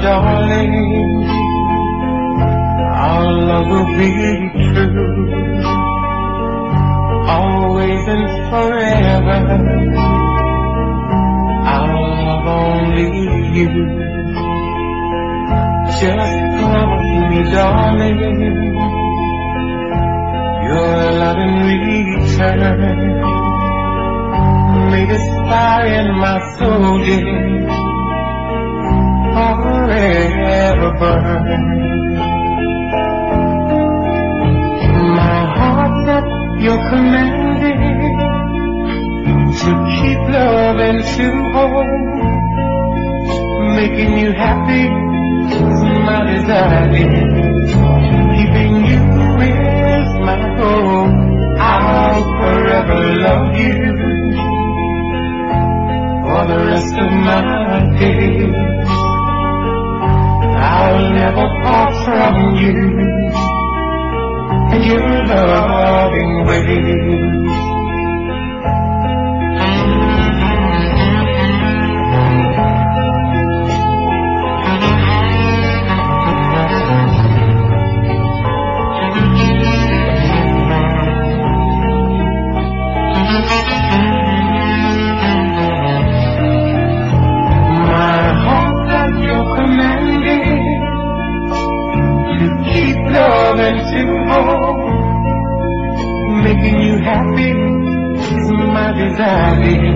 darling, our love will be true, always and forever. I'll love only you. Just promise me, darling, your love in return. May this fire in my soul, dear, forever burn. My heart's at your commanding, to keep love and to hold. Making you happy is my desire. Keeping you is my goal. I'll forever love you for the rest of my days. I'll never part from you and your loving ways. Making you happy is my desire.